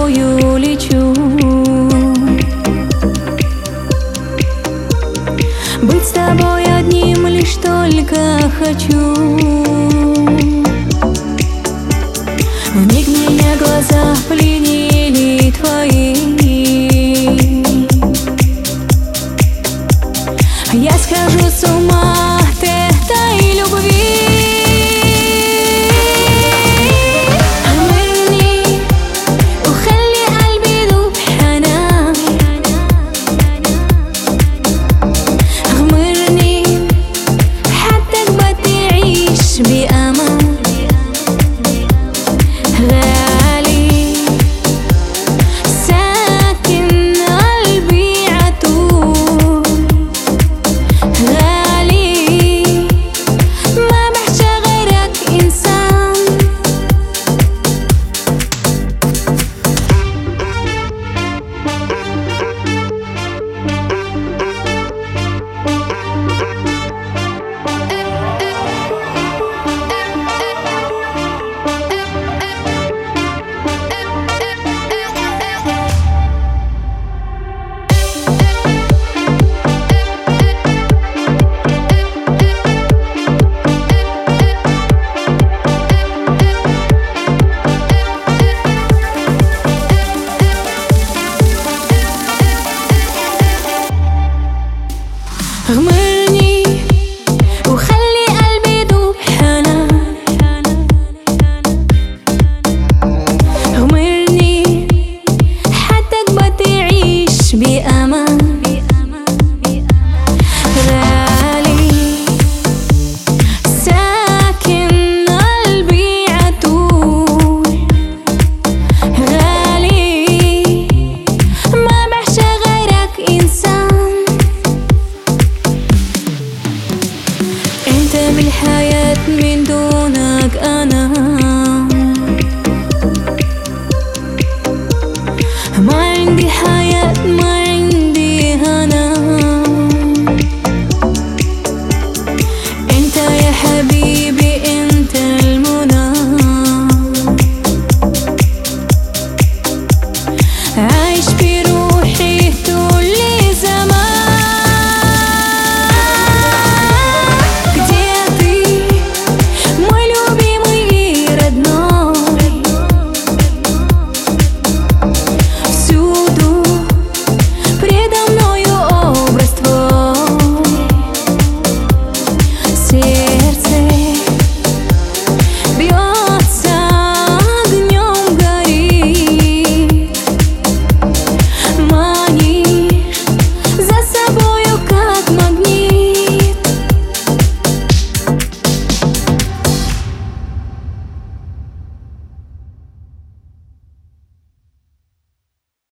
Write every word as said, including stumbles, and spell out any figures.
тобою лечу. Быть с тобой одним лишь только хочу. Вмиг меня глаза пленили твои. Я схожу с ума от этой любви. غمرني وخلي قلبي يدوب حنان. غمرني حتى تقبل تعيش بأمان. غالي ساكن قلبي عطول. غالي ما بعشق غيرك إنسان. انت بالحياة من دون